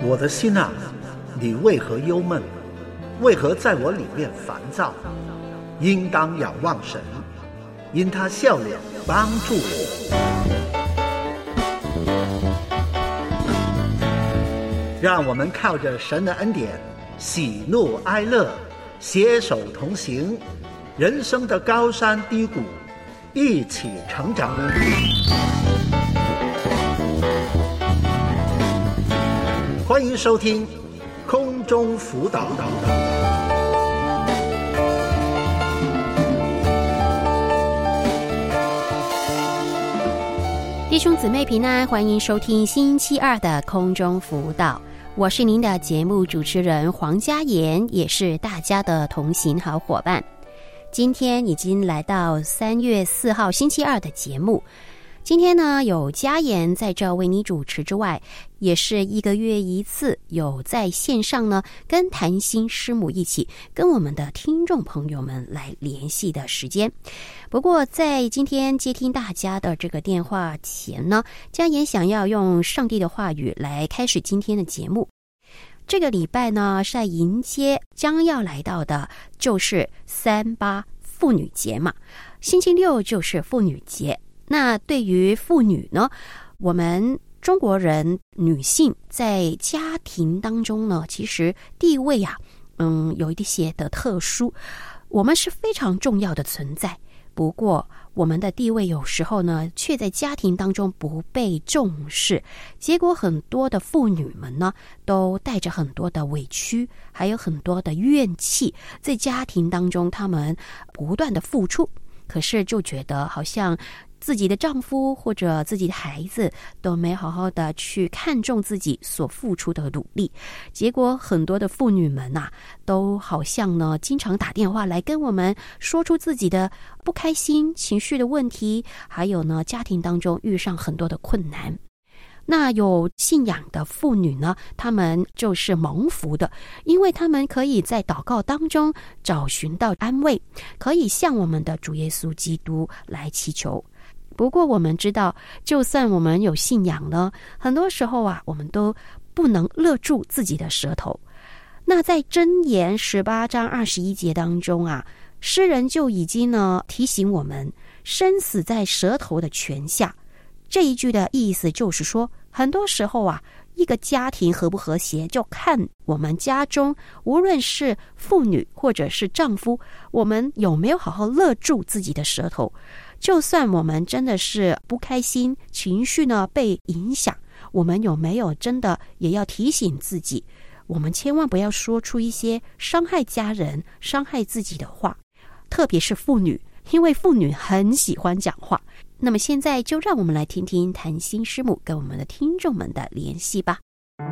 我的心啊，你为何忧闷？为何在我里面烦躁？应当仰望神，因他笑脸帮助我。让我们靠着神的恩典，喜怒哀乐，携手同行，人生的高山低谷，一起成长。欢迎收听空中辅导。 弟兄姊妹平安，欢迎收听星期二的空中辅导。我是您的节目主持人黄嘉妍，也是大家的同行好伙伴。今天已经来到3月4号星期二的节目。今天呢，有嘉妍在这为你主持之外，也是1个月一次有在线上呢跟谭心师母一起跟我们的听众朋友们来联系的时间。不过在今天接听大家的这个电话前呢，嘉妍想要用上帝的话语来开始今天的节目。这个礼拜呢，是在迎接将要来到的就是3·8妇女节嘛，星期六就是妇女节。那对于妇女呢，我们中国人女性在家庭当中呢，其实地位啊，有一些的特殊，我们是非常重要的存在。不过我们的地位有时候呢，却在家庭当中不被重视，结果很多的妇女们呢，都带着很多的委屈，还有很多的怨气，在家庭当中他们不断的付出，可是就觉得好像自己的丈夫或者自己的孩子都没好好的去看重自己所付出的努力，结果很多的妇女们啊，都好像呢经常打电话来跟我们说出自己的不开心情绪的问题，还有呢家庭当中遇上很多的困难。那有信仰的妇女呢，她们就是蒙福的，因为她们可以在祷告当中找寻到安慰，可以向我们的主耶稣基督来祈求。不过我们知道，就算我们有信仰呢，很多时候啊，我们都不能勒住自己的舌头。那在箴言18章21节当中啊，诗人就已经呢提醒我们，生死在舌头的权下。这一句的意思就是说，很多时候啊，一个家庭和不和谐，就看我们家中无论是妇女或者是丈夫，我们有没有好好勒住自己的舌头。就算我们真的是不开心，情绪呢被影响，我们有没有真的也要提醒自己，我们千万不要说出一些伤害家人、伤害自己的话，特别是妇女，因为妇女很喜欢讲话。那么现在就让我们来听听谭心师母跟我们的听众们的联系吧。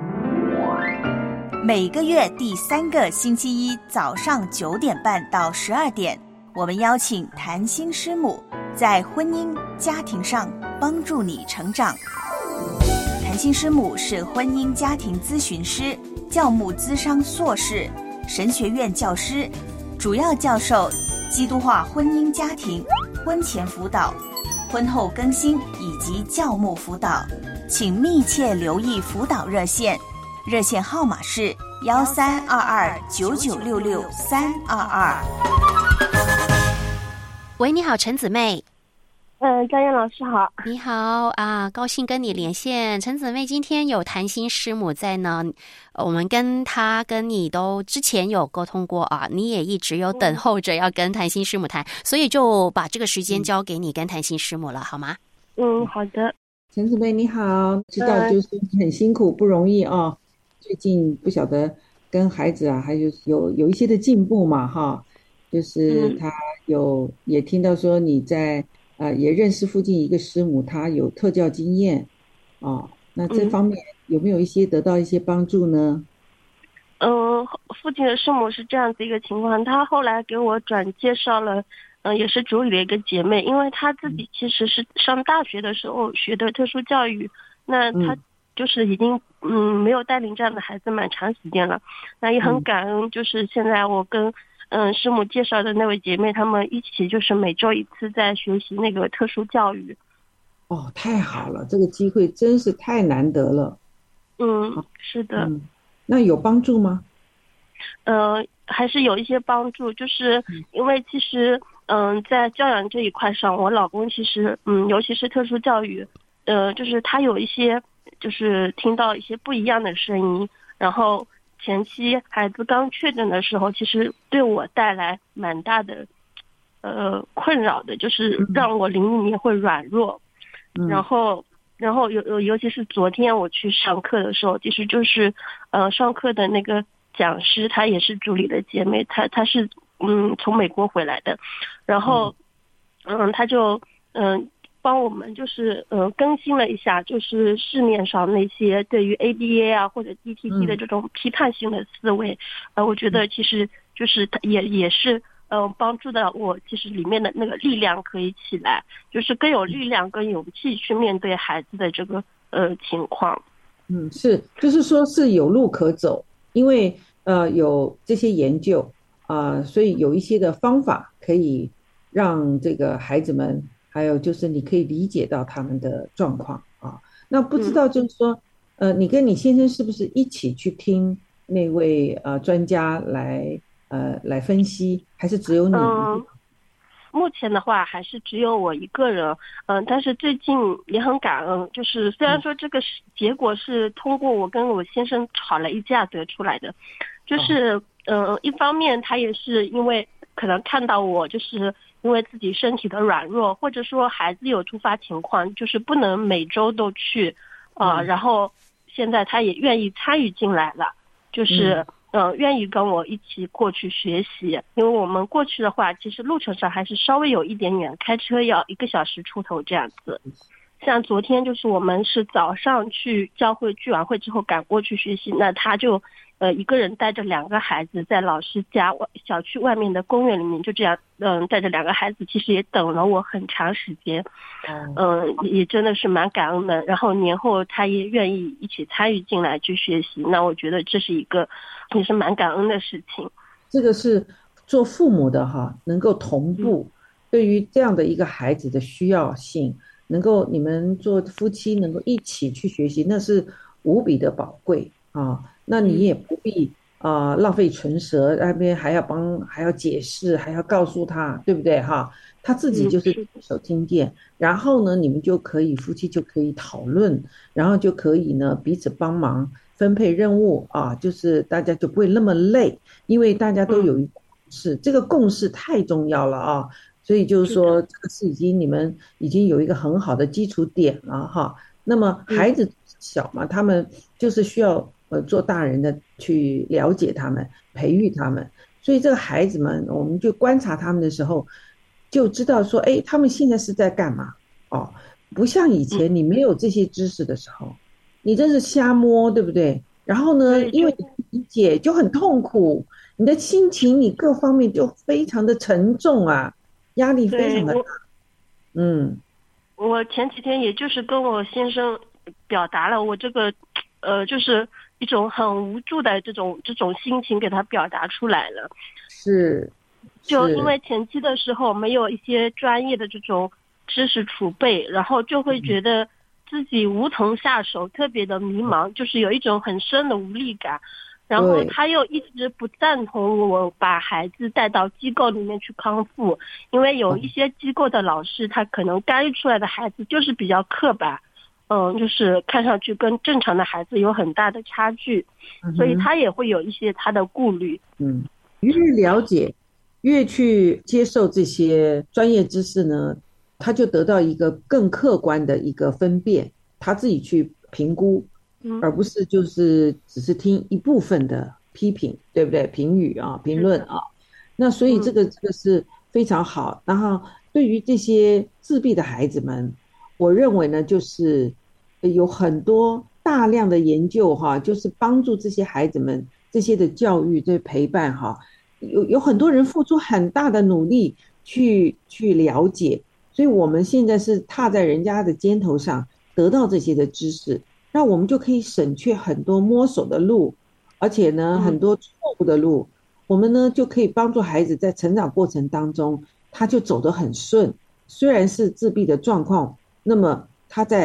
每个月第3个星期一早上9点半到12点，我们邀请谭心师母在婚姻家庭上帮助你成长。谭心师母是婚姻家庭咨询师、教牧咨商硕士、神学院教师，主要教授基督化婚姻家庭、婚前辅导、婚后更新以及教牧辅导，请密切留意辅导热线，热线号码是13229966-322。 喂，你好，陈姊妹。 嘉燕老师好。 你好啊，高兴跟你连线。陈姊妹，今天有谭心师母在呢，我们跟她跟你都之前有沟通过啊，你也一直有等候着要跟谭心师母谈，所以就把这个时间交给你跟谭心师母了，好吗？ 好的。 陈姊妹你好，知道就是很辛苦不容易啊，最近不晓得跟孩子啊还有一些的进步嘛哈，就是他也听到说你在也认识附近一个师母，她有特教经验那这方面有没有得到一些帮助呢？ 附近的师母是这样子一个情况，她后来给我转介绍了也是主里的一个姐妹，因为她自己其实是上大学的时候学的特殊教育，那她就是已经没有带领这样的孩子蛮长时间了，那也很感恩，就是现在我跟师母介绍的那位姐妹，她们一起就是每周1次在学习那个特殊教育。 太好了，这个机会真是太难得了。 是的。 那有帮助吗？ 还是有一些帮助，就是因为其实在教养这一块上，我老公其实尤其是特殊教育，就是他有一些就是听到一些不一样的声音，然后前期孩子刚确诊的时候，其实对我带来蛮大的困扰的，就是让我灵里面会软弱，然后尤其是昨天我去上课的时候，其实就是上课的那个讲师，她也是主里的姐妹，她是从美国回来的，然后她就帮我们就是更新了一下，就是市面上那些对于 ABA 啊或者 DTT 的这种批判性的思维，我觉得其实就是它也是帮助到我，其实里面的那个力量可以起来，就是更有力量跟勇气去面对孩子的这个情况。 是，就是说是有路可走，因为有这些研究所以有一些的方法可以让这个孩子们，还有就是你可以理解到他们的状况那不知道就是说你跟你先生是不是一起去听那位专家来分析，还是只有你？ 目前的话还是只有我一个人，但是最近也很感恩，就是虽然说这个结果是通过我跟我先生吵了一架得出来的，就是一方面他也是因为可能看到我就是因为自己身体的软弱，或者说孩子有突发情况，就是不能每周都去然后现在他也愿意参与进来了，就是愿意跟我一起过去学习，因为我们过去的话其实路程上还是稍微有一点远，开车要1个小时出头这样子。像昨天就是我们是早上去教会聚完会之后赶过去学习，那他就一个人带着2个孩子在老师家小区外面的公园里面，就这样带着2个孩子，其实也等了我很长时间，也真的是蛮感恩的。然后年后他也愿意一起参与进来去学习，那我觉得这是一个也是蛮感恩的事情。 这个是做父母的能够同步对于这样的一个孩子的需要性，能够你们做夫妻能够一起去学习，那是无比的宝贵那你也不必浪费唇舌，那边还要解释，还要告诉他，对不对他自己就是手听见，然后呢你们就可以夫妻就可以讨论，然后就可以呢彼此帮忙分配任务就是大家就不会那么累，因为大家都有一个共识，这个共识太重要了所以就是说这个是你们已经有一个很好的基础点了那么孩子小嘛，他们就是需要做大人的去了解他们，培育他们，所以这个孩子们我们就观察他们的时候就知道说他们现在是在干嘛不像以前你没有这些知识的时候你真是瞎摸，对不对？然后呢因为你不理解就很痛苦，你的心情你各方面就非常的沉重压力非常的大。 我前几天也就是跟我先生表达了我这个就是一种很无助的这种心情给他表达出来了。 是就因为前期的时候没有一些专业的这种知识储备，然后就会觉得自己无从下手，特别的迷茫，就是有一种很深的无力感。然后他又一直不赞同我把孩子带到机构里面去康复，因为有一些机构的老师他可能干预出来的孩子就是比较刻板，就是看上去跟正常的孩子有很大的差距，所以他也会有一些他的顾虑。 越了解越去接受这些专业知识呢，他就得到一个更客观的一个分辨，他自己去评估，而不是就是只是听一部分的批评，对不对？评语评论那所以这个是非常好。然后对于这些自闭的孩子们，我认为呢就是有很多大量的研究就是帮助这些孩子们这些的教育这陪伴有很多人付出很大的努力去了解，所以我们现在是踏在人家的肩头上得到这些的知识，那我们就可以省却很多摸索的路，而且呢很多错误的路，我们呢就可以帮助孩子在成长过程当中他就走得很顺。虽然是自闭的状况，那么他在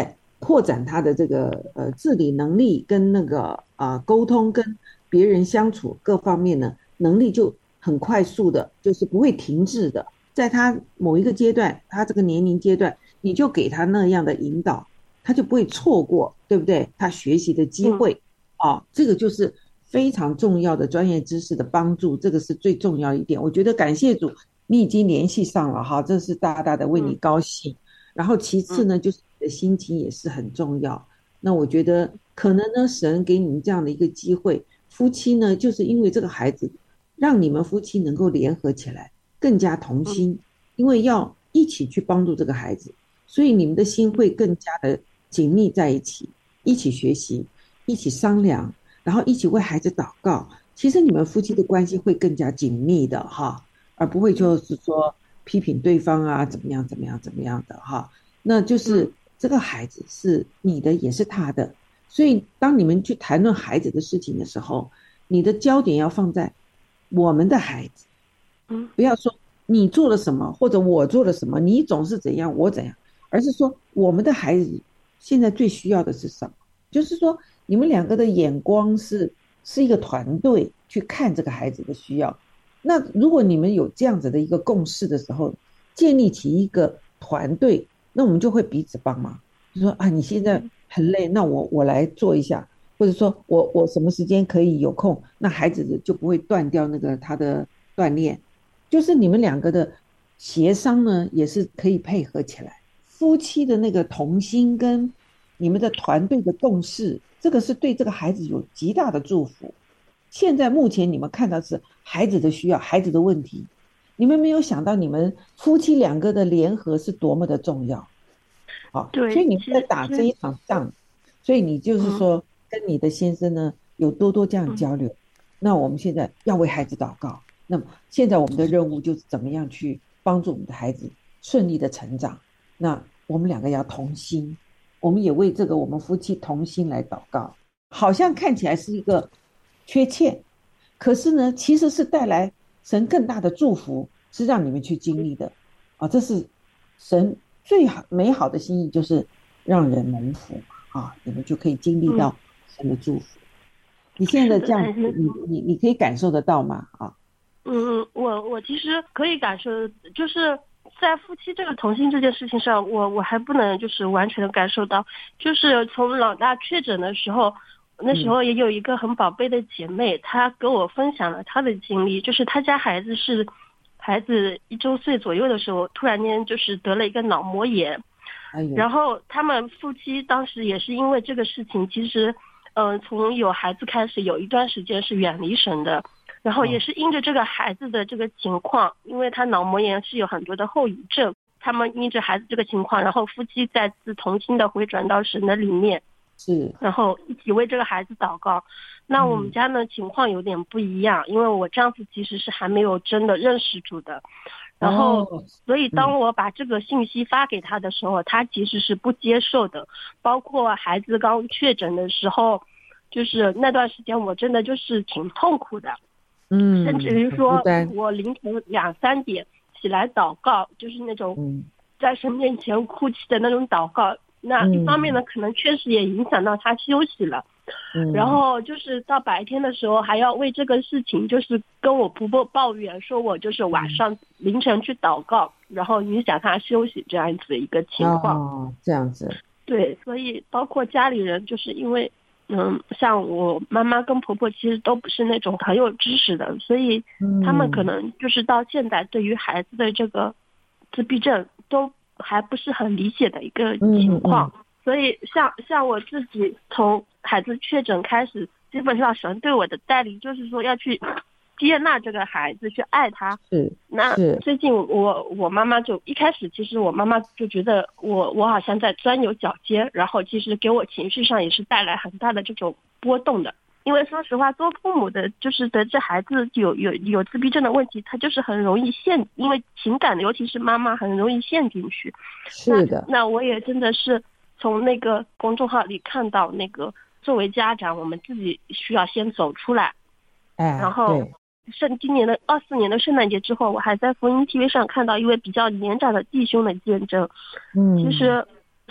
扩展他的这个自理能力跟那个沟通跟别人相处各方面呢，能力就很快速的，就是不会停滞的。在他某一个阶段，他这个年龄阶段，你就给他那样的引导，他就不会错过，对不对？他学习的机会这个就是非常重要的专业知识的帮助，这个是最重要一点。我觉得感谢主，你已经联系上了哈，这是大大的为你高兴。然后其次呢，就是你的心情也是很重要。那我觉得可能呢，神给你们这样的一个机会，夫妻呢，就是因为这个孩子，让你们夫妻能够联合起来，更加同心，因为要一起去帮助这个孩子，所以你们的心会更加的紧密在一起，一起学习，一起商量，然后一起为孩子祷告。其实你们夫妻的关系会更加紧密的哈，而不会就是说批评对方啊，怎么样怎么样怎么样的哈。那就是这个孩子是你的，也是他的。所以当你们去谈论孩子的事情的时候，你的焦点要放在我们的孩子，不要说你做了什么或者我做了什么，你总是怎样我怎样，而是说我们的孩子现在最需要的是什么。就是说你们两个的眼光是一个团队去看这个孩子的需要。那如果你们有这样子的一个共识的时候，建立起一个团队，那我们就会彼此帮忙。就说你现在很累，那我来做一下，或者说我什么时间可以有空，那孩子就不会断掉那个他的锻炼。就是你们两个的协商呢，也是可以配合起来。夫妻的那个同心跟你们的团队的共识，这个是对这个孩子有极大的祝福。现在目前你们看到是孩子的需要，孩子的问题，你们没有想到你们夫妻两个的联合是多么的重要。 对， 所以你们在打这一场仗，所以你就是说跟你的先生呢有多这样交流。那我们现在要为孩子祷告，那么现在我们的任务就是怎么样去帮助我们的孩子顺利的成长。那我们两个要同心，我们也为这个我们夫妻同心来祷告。好像看起来是一个缺欠，可是呢其实是带来神更大的祝福，是让你们去经历的这是神最美好的心意，就是让人蒙福你们就可以经历到神的祝福。你现在这样你可以感受得到吗？ 我其实可以感受，就是在夫妻这个同心这件事情上，我还不能就是完全的感受到。就是从老大确诊的时候，那时候也有一个很宝贝的姐妹，她跟我分享了她的经历。就是她家孩子1周岁左右的时候，突然间就是得了一个脑膜炎，然后他们夫妻当时也是因为这个事情，其实从有孩子开始有一段时间是远离神的。然后也是因着这个孩子的这个情况，因为他脑膜炎是有很多的后遗症，他们因着孩子这个情况，然后夫妻再次同心的回转到神的里面，然后一起为这个孩子祷告。那我们家呢情况有点不一样，因为我丈夫其实是还没有真的认识主的，然后所以当我把这个信息发给他的时候，他其实是不接受的。包括孩子刚确诊的时候，就是那段时间我真的就是挺痛苦的，甚至于说我凌晨2、3点起来祷告，就是那种在神面前哭泣的那种祷告。那一方面呢，可能确实也影响到他休息了。然后就是到白天的时候还要为这个事情就是跟我婆婆抱怨，说我就是晚上凌晨去祷告，然后影响他休息这样子一个情况。 这样子。 对，所以包括家里人，就是因为像我妈妈跟婆婆其实都不是那种很有知识的，所以他们可能就是到现在对于孩子的这个自闭症都还不是很理解的一个情况。所以像我自己从孩子确诊开始，基本上神对我的带领就是说要去接纳这个孩子，去爱他。那最近我妈妈就一开始，其实我妈妈就觉得我好像在钻牛角尖，然后其实给我情绪上也是带来很大的这种波动的。因为说实话，做父母的就是得知孩子有自闭症的问题，他就是很容易陷，因为情感尤其是妈妈很容易陷进去。 是的。 那我也真的是从那个公众号里看到，那个作为家长，我们自己需要先走出来。然后今年的24年的圣诞节之后，我还在福音 TV 上看到一位比较年长的弟兄的见证。其实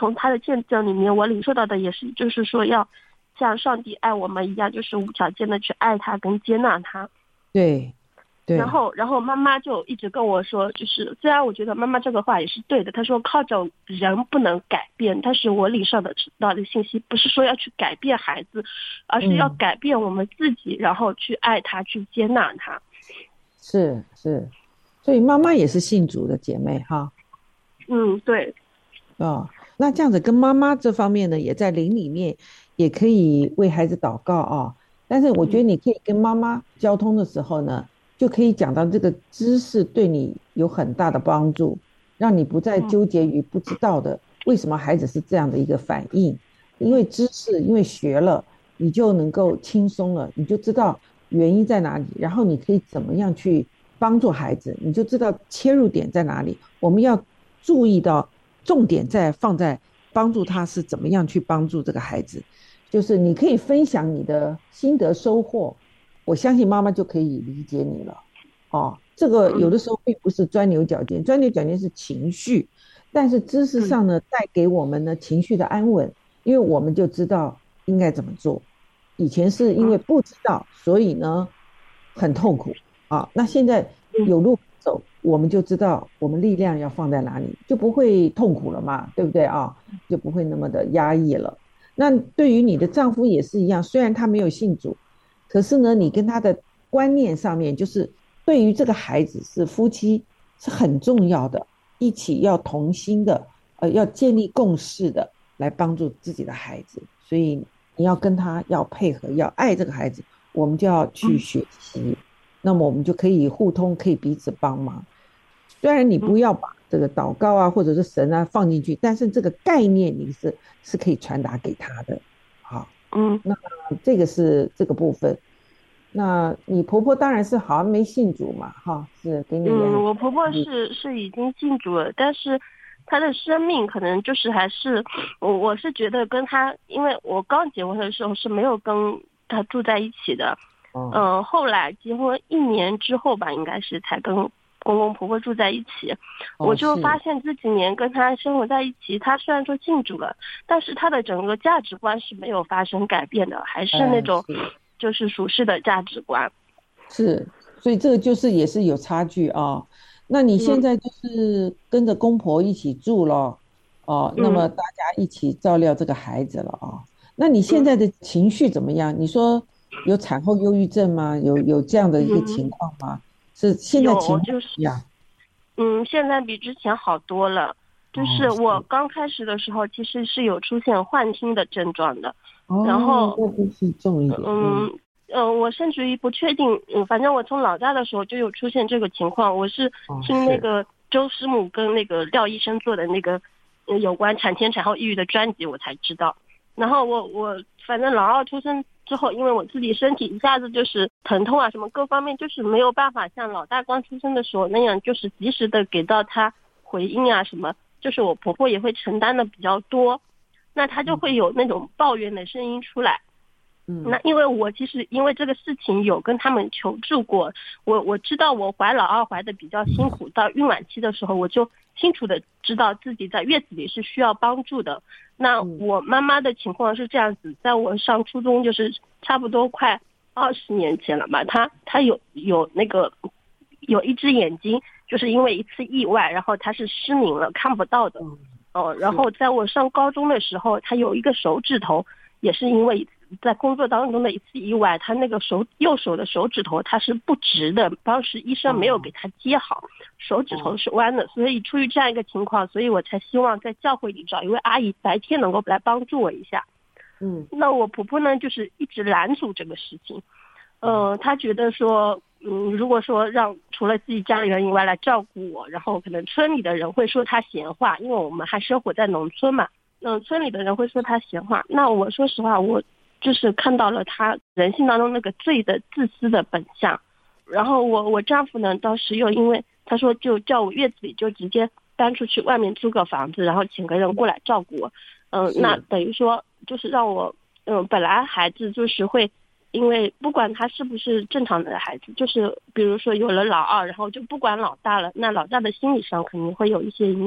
从他的见证里面我领受到的也是，就是说要像上帝爱我们一样，就是无条件的去爱他跟接纳他。 对对。 然后妈妈就一直跟我说，就是虽然我觉得妈妈这个话也是对的，她说靠着人不能改变，但是我领受的知道的信息不是说要去改变孩子，而是要改变我们自己，然后去爱他，去接纳他。 是，所以妈妈也是信主的姐妹哈。 对。 那这样子跟妈妈这方面呢，也在灵里面也可以为孩子祷告啊。但是我觉得你可以跟妈妈交通的时候呢，就可以讲到这个知识对你有很大的帮助，让你不再纠结于不知道的为什么孩子是这样的一个反应。因为知识，因为学了，你就能够轻松了，你就知道原因在哪里，然后你可以怎么样去帮助孩子，你就知道切入点在哪里。我们要注意到重点放在帮助他是怎么样去帮助这个孩子，就是你可以分享你的心得收获，我相信妈妈就可以理解你了。这个有的时候并不是钻牛角尖，钻牛角尖是情绪，但是知识上呢，带给我们呢情绪的安稳，因为我们就知道应该怎么做。以前是因为不知道，所以呢很痛苦那现在有路走，我们就知道我们力量要放在哪里，就不会痛苦了嘛，对不对就不会那么的压抑了。那对于你的丈夫也是一样，虽然他没有信主，可是呢你跟他的观念上面，就是对于这个孩子是夫妻是很重要的，一起要同心的要建立共识的来帮助自己的孩子。所以你要跟他要配合，要爱这个孩子，我们就要去学习，那么我们就可以互通，可以彼此帮忙。虽然你不要把这个祷告或者是神放进去，但是这个概念你是可以传达给他的。那这个是这个部分。那你婆婆当然是好像没信主嘛是给你我婆婆是已经信主了，但是她的生命可能就是还是我是觉得跟她，因为我刚结婚的时候是没有跟她住在一起的。后来结婚1年之后吧，应该是才跟公公婆婆住在一起。我就发现这几年跟他生活在一起，他虽然说信主了，但是他的整个价值观是没有发生改变的，还是那种就是属世的价值观。 是，所以这个就是也是有差距那你现在就是跟着公婆一起住了那么大家一起照料这个孩子了那你现在的情绪怎么样？你说有产后忧郁症吗？有这样的一个情况吗？是现在情况怎么样？ 现在比之前好多了。就是我刚开始的时候其实是有出现幻听的症状的。然后是重一点。 我甚至于不确定，反正我从老大的时候就有出现这个情况。我是听那个周师母跟那个廖医生做的那个有关产前产后抑郁的专辑，我才知道。然后我反正老二出生之后，因为我自己身体一下子就是疼痛什么各方面，就是没有办法像老大刚出生的时候那样，就是及时的给到他回应什么，就是我婆婆也会承担的比较多，那他就会有那种抱怨的声音出来。那因为我其实因为这个事情有跟他们求助过，我知道我怀老二怀的比较辛苦，到孕晚期的时候我就清楚的知道自己在月子里是需要帮助的。那我妈妈的情况是这样子，在我上初中就是差不多快20年前了吧，她有那个有一只眼睛就是因为一次意外，然后她是失明了，看不到的。然后在我上高中的时候，她有一个手指头也是因为在工作当中的一次意外，他那个右手的手指头它是不直的，当时医生没有给他接好，手指头是弯的。所以出于这样一个情况，所以我才希望在教会里找一位阿姨白天能够来帮助我一下。那我婆婆呢就是一直拦阻这个事情。她觉得说如果说让除了自己家里人以外来照顾我，然后可能村里的人会说她闲话，因为我们还生活在农村嘛。村里的人会说她闲话，那我说实话，我就是看到了他人性当中那个最的自私的本相。然后我丈夫呢当时又因为他说就叫我月子里就直接搬出去外面租个房子，然后请个人过来照顾我。那等于说就是让我本来孩子就是会因为不管他是不是正常的孩子，就是比如说有了老二，然后就不管老大了，那老大的心理上肯定会有一些影响。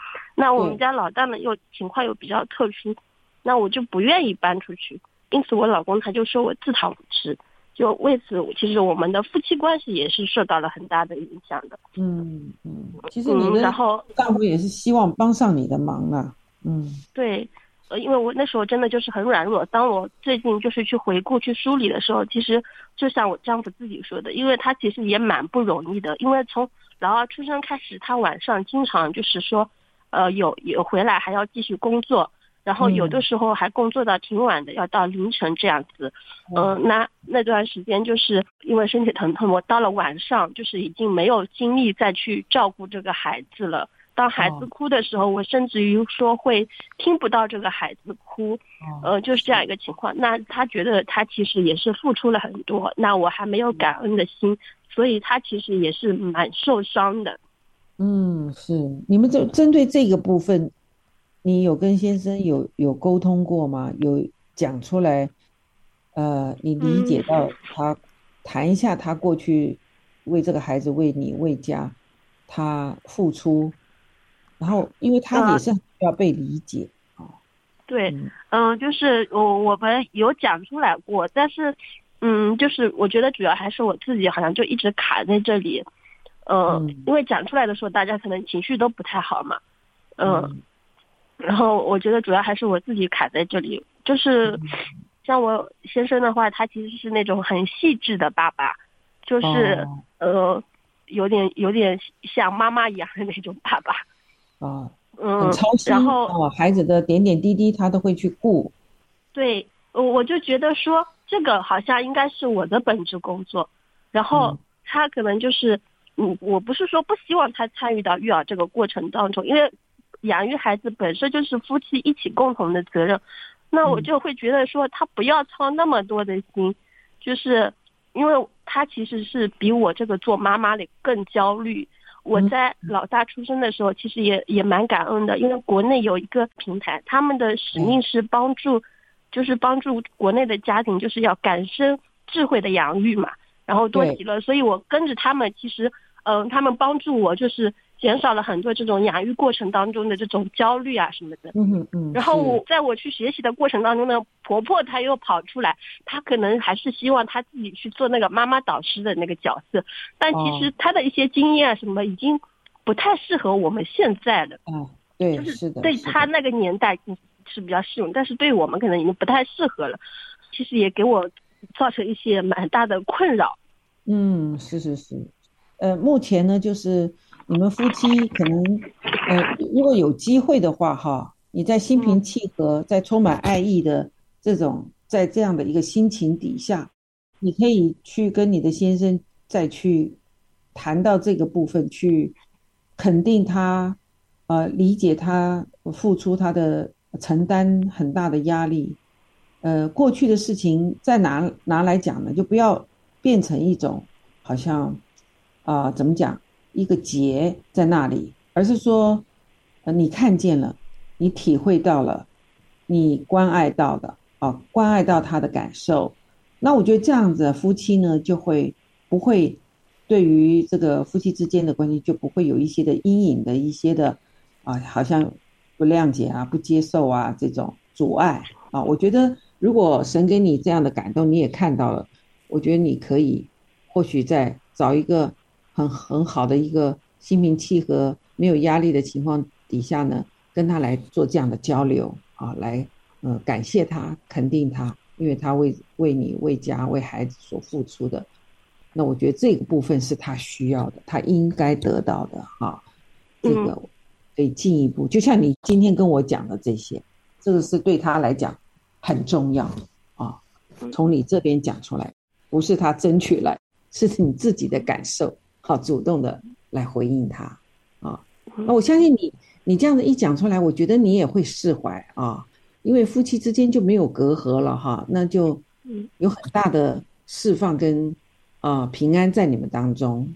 那我们家老大呢又情况又比较特殊，那我就不愿意搬出去，因此我老公他就说我自讨苦吃，就为此其实我们的夫妻关系也是受到了很大的影响的。 其实你的丈夫也是希望帮上你的忙啊。 对，因为我那时候真的就是很软弱，当我最近就是去回顾去梳理的时候，其实就像我丈夫自己说的，因为他其实也蛮不容易的，因为从老二出生开始，他晚上经常就是说有回来还要继续工作，然后有的时候还工作到挺晚的，要到凌晨这样子。那段时间就是因为身体疼痛，我到了晚上就是已经没有精力再去照顾这个孩子了。当孩子哭的时候，我甚至于说会听不到这个孩子哭，就是这样一个情况。那他觉得他其实也是付出了很多，那我还没有感恩的心，所以他其实也是蛮受伤的。 是。你们针对这个部分，你有跟先生有沟通过吗？有讲出来？你理解到他，谈一下他过去为这个孩子、为你、为家，他付出。然后因为他也是要被理解。 对，就是我们有讲出来过，但是就是我觉得主要还是我自己好像就一直卡在这里。因为讲出来的时候大家可能情绪都不太好嘛。然后我觉得主要还是我自己卡在这里，就是像我先生的话，他其实是那种很细致的爸爸，就是有点像妈妈一样的那种爸爸。 很操心，然后孩子的点点滴滴他都会去顾。 对，我就觉得说这个好像应该是我的本职工作，然后他可能就是我不是说不希望他参与到育儿这个过程当中，因为养育孩子本身就是夫妻一起共同的责任，那我就会觉得说他不要操那么多的心，就是因为他其实是比我这个做妈妈的更焦虑。我在老大出生的时候其实也蛮感恩的，因为国内有一个平台，他们的使命是帮助国内的家庭就是要感生智慧的养育嘛，然后多极乐，所以我跟着他们，其实他们帮助我就是减少了很多这种养育过程当中的这种焦虑啊什么的。然后在我去学习的过程当中呢，婆婆她又跑出来，她可能还是希望她自己去做那个妈妈导师的那个角色，但其实她的一些经验啊什么已经不太适合我们现在的。 对， 就是对她那个年代是比较适用，但是对我们可能已经不太适合了。其实也给我造成一些蛮大的困扰。 是。目前呢，就是你们夫妻可能，如果有机会的话，哈，你在心平气和、在充满爱意的在这样的一个心情底下，你可以去跟你的先生再去谈到这个部分，去肯定他，理解他付出他的承担很大的压力。过去的事情再拿来讲呢，就不要变成一种好像怎么讲一个结在那里，而是说你看见了，你体会到了，你关爱到的关爱到他的感受。那我觉得这样子夫妻呢就不会对于这个夫妻之间的关系就不会有一些的阴影的一些的好像不谅解啊、不接受啊这种阻碍我觉得如果神给你这样的感动，你也看到了，我觉得你可以或许再找一个很好的一个心平气和、没有压力的情况底下呢，跟他来做这样的交流来感谢他、肯定他，因为他为你、为家、为孩子所付出的。那我觉得这个部分是他需要的，他应该得到的这个可以进一步，就像你今天跟我讲的这些，这个是对他来讲很重要从你这边讲出来，不是他争取来，是你自己的感受主动的来回应他那我相信你这样的一讲出来，我觉得你也会释怀因为夫妻之间就没有隔阂了那就有很大的释放跟平安在你们当中。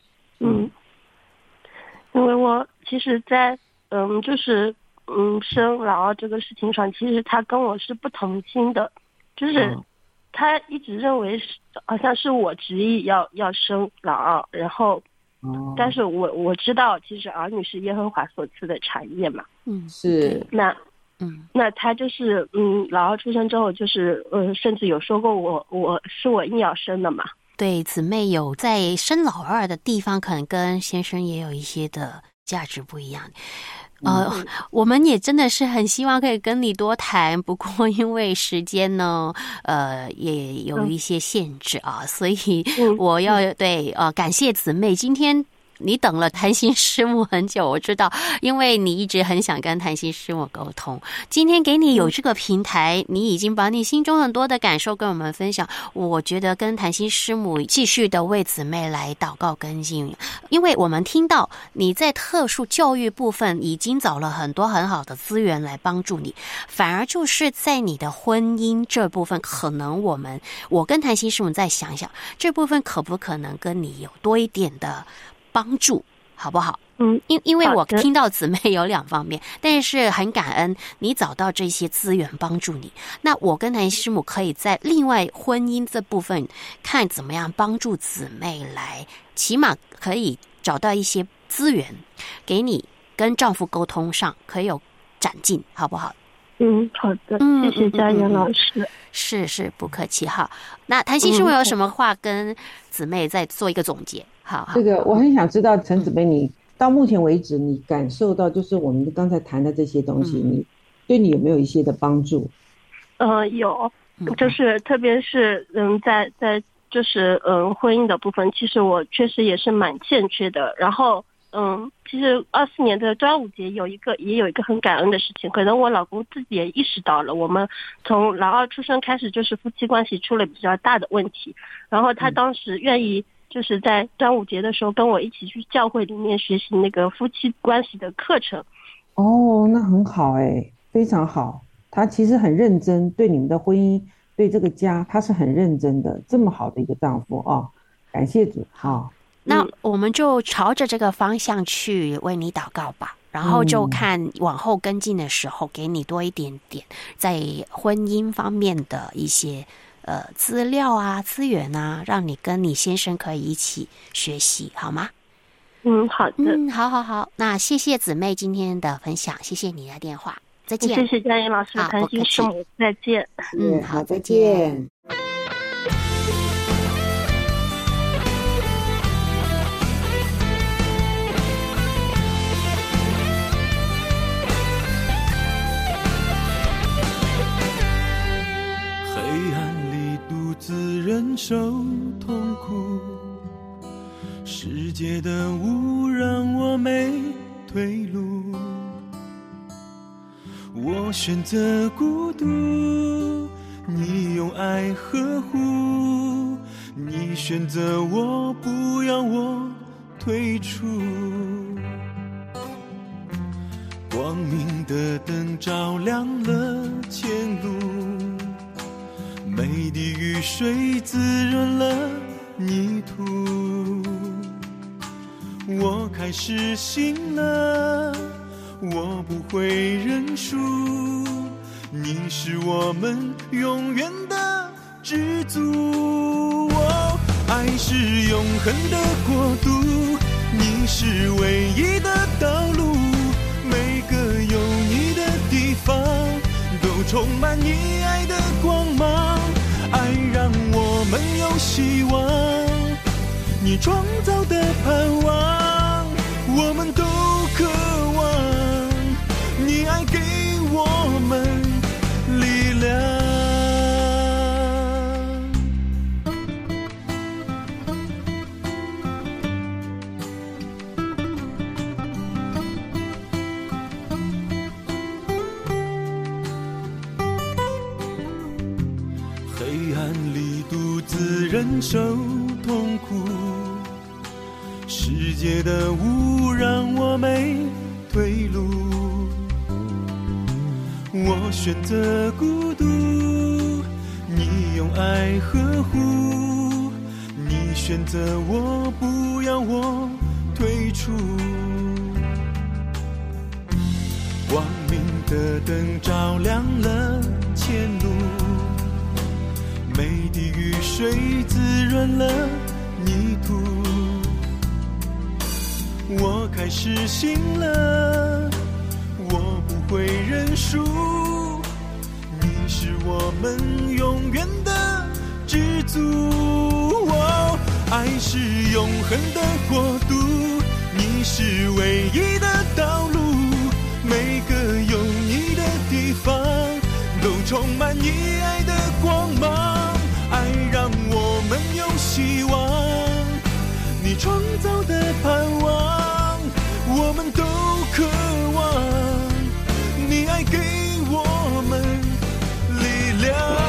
因为我其实在就是生老二这个事情上，其实他跟我是不同心的，就是他一直认为好像是我执意要生老二，然后但是我知道，其实儿女是耶和华所赐的产业嘛。 是。 那他就是老二出生之后，就是甚至有说过我是我硬要生的嘛。 对，姊妹有在生老二的地方，可能跟先生也有一些的价值不一样。我们也真的是很希望可以跟你多谈，不过因为时间呢，也有一些限制啊，所以我要感谢姊妹今天。你等了谭心师母很久，我知道，因为你一直很想跟谭心师母沟通。今天给你有这个平台，你已经把你心中很多的感受跟我们分享。我觉得跟谭心师母继续的为姊妹来祷告跟进，因为我们听到你在特殊教育部分已经找了很多很好的资源来帮助你，反而就是在你的婚姻这部分，可能我跟谭心师母再想一想，这部分可不可能跟你有多一点的帮助，好不好？因为我听到姊妹有2方面，但是很感恩你找到这些资源帮助你。那我跟谭师母可以在另外婚姻这部分看怎么样帮助姊妹来，起码可以找到一些资源给你跟丈夫沟通上可以有展进，好不好？ 好的，谢谢佳妍老师。 是不客气哈。那谭心师母有什么话跟姊妹再做一个总结？好， 这个我很想知道，陈姊妹，你到目前为止，你感受到就是我们刚才谈的这些东西，你对你有没有一些的帮助？ 有，就是特别是在就是婚姻的部分，其实我确实也是蛮欠缺的。然后其实24年的端午节也有一个很感恩的事情，可能我老公自己也意识到了，我们从老二出生开始就是夫妻关系出了比较大的问题，然后他当时愿意就是在端午节的时候跟我一起去教会里面学习那个夫妻关系的课程。 那很好非常好。他其实很认真，对你们的婚姻，对这个家，他是很认真的。这么好的一个丈夫感谢主。 那我们就朝着这个方向去为你祷告吧，然后就看往后跟进的时候，给你多一点点在婚姻方面的一些资料啊、资源啊，让你跟你先生可以一起学习，好吗？ 好的。 好。那谢谢姊妹今天的分享，谢谢你的电话，再见。 谢谢佳妍老师，谭心师母，再见。 好，再见。 忍受痛苦，世界的雾让我没退路，我选择孤独，你用爱呵护，你选择我不要我退出，光明的灯照亮了前路，美的雨水滋润了泥土，我开始醒了，我不会认输，你是我们永远的知足。爱是永恒的国度，你是唯一的道路，每个有你的地方都充满你爱的光芒，爱让我们有希望，你创造的盼望，我们都渴望，你爱给我们力量。忍受痛苦，世界的雾让我没退路，我选择孤独，你用爱呵护，你选择我不要我退出，光明的灯照亮了前路，美的雨水滋润了泥土， 我开始醒了，我不会认输，你是我们永远的知足。爱是永恒的国度，你是唯一的道路，每个有你的地方都充满你爱的光芒，爱让我们有希望，你创造的盼望我们都渴望，你爱给我们力量。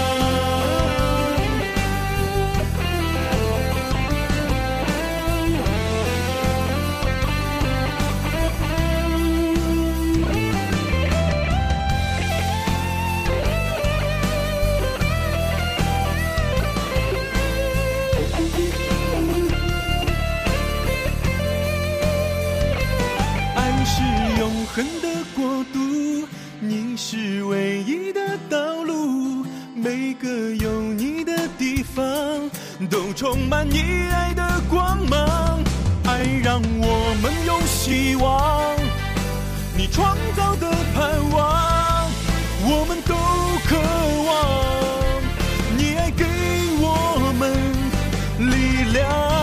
永恒的国度，你是唯一的道路，每个有你的地方都充满你爱的光芒，爱让我们有希望，你创造的盼望我们都渴望，你爱给我们力量。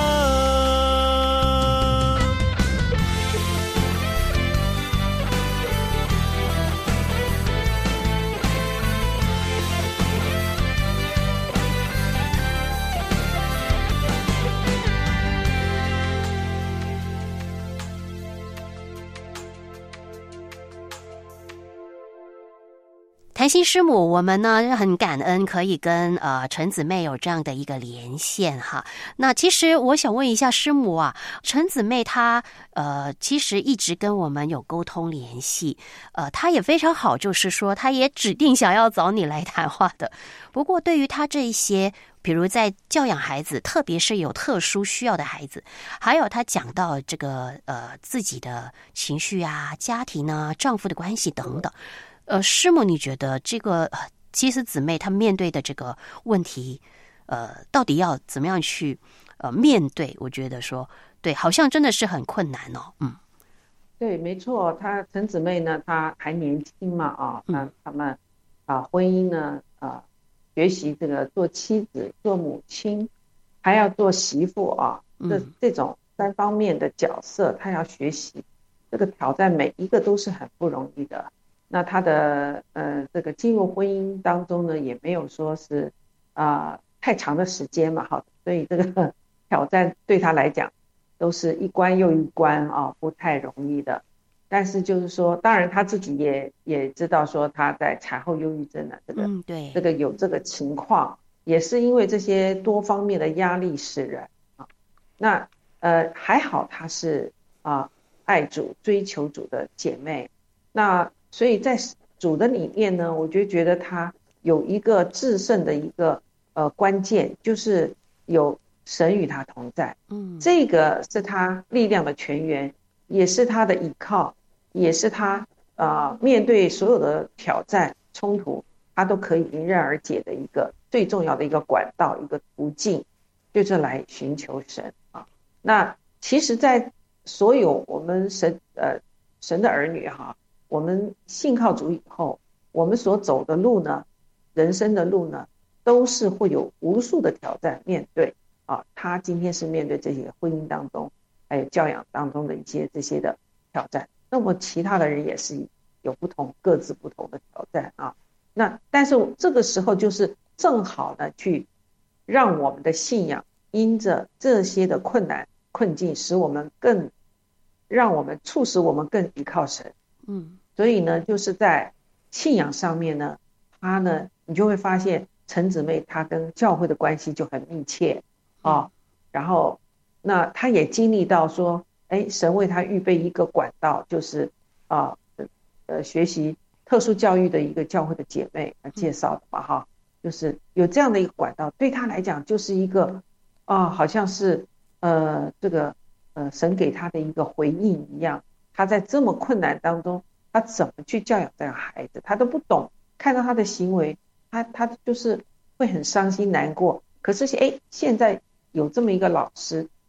谈心师母，我们呢很感恩可以跟陈姊妹有这样的一个连线哈。那其实我想问一下师母啊，陈姊妹她其实一直跟我们有沟通联系，她也非常好，就是说她也指定想要找你来谈话的。不过对于她这一些，比如在教养孩子，特别是有特殊需要的孩子，还有她讲到这个自己的情绪啊、家庭啊、丈夫的关系等等。师母，你觉得这个其实姊妹她面对的这个问题，到底要怎么样去面对？我觉得说，对，好像真的是很困难哦。 对，没错，她陈姊妹呢，她还年轻嘛啊，那他们婚姻呢学习这个做妻子、做母亲，还要做媳妇啊，这种3方面的角色，她要学习，这个挑战每一个都是很不容易的。那他的这个进入婚姻当中呢，也没有说是太长的时间嘛，哈，所以这个挑战对他来讲都是一关又一关啊，不太容易的。但是就是说，当然他自己也知道说他在产后忧郁症的对， 这个有这个情况，也是因为这些多方面的压力使然啊。那还好他是爱主、追求主的姐妹，那。所以在主的里面呢，我就觉得他有一个制胜的一个关键，就是有神与他同在，这个是他力量的泉源，也是他的依靠，也是他面对所有的挑战冲突，他都可以迎刃而解的一个最重要的一个管道，一个途径，就是来寻求神啊。那其实，在所有我们神的儿女哈。我们信靠主以后，我们所走的路呢，人生的路呢，都是会有无数的挑战面对啊。他今天是面对这些婚姻当中，还有教养当中的一些这些的挑战，那么其他的人也是有各自不同的挑战啊。那但是这个时候就是正好呢，去让我们的信仰因着这些的困难困境，让我们促使我们更依靠神。所以呢，就是在信仰上面呢，他呢，你就会发现陈姊妹她跟教会的关系就很密切啊。然后，那她也经历到说，神为她预备一个管道，就是学习特殊教育的一个教会的姐妹介绍的嘛，哈，就是有这样的一个管道，对她来讲就是一个好像是这个神给她的一个回应一样。他在这么困难当中，他怎么去教养这个孩子，他都不懂。看到他的行为，他就是会很伤心难过。可是现在有这么一个老师，